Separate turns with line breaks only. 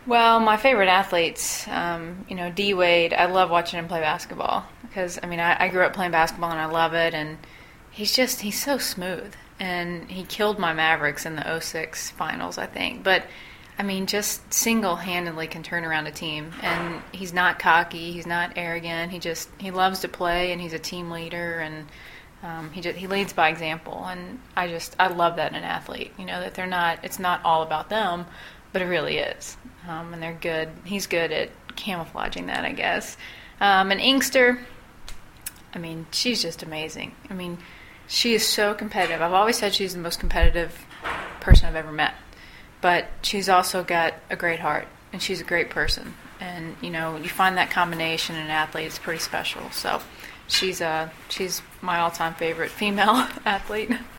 Well, my favorite athletes, D Wade. I love watching him play basketball because I grew up playing basketball and I love it. And he's so smooth. And he killed my Mavericks in the '06 finals, I think. But just single-handedly can turn around a team. And he's not cocky. He's not arrogant. He loves to play, and he's a team leader. And he leads by example. And I love that in an athlete. That it's not all about them, but it really is. And they're good. He's good at camouflaging that, I guess. And Inkster, she's just amazing. She is so competitive. I've always said she's the most competitive person I've ever met. But she's also got a great heart, and she's a great person. And, you find that combination in an athlete, it's pretty special. So she's my all-time favorite female athlete.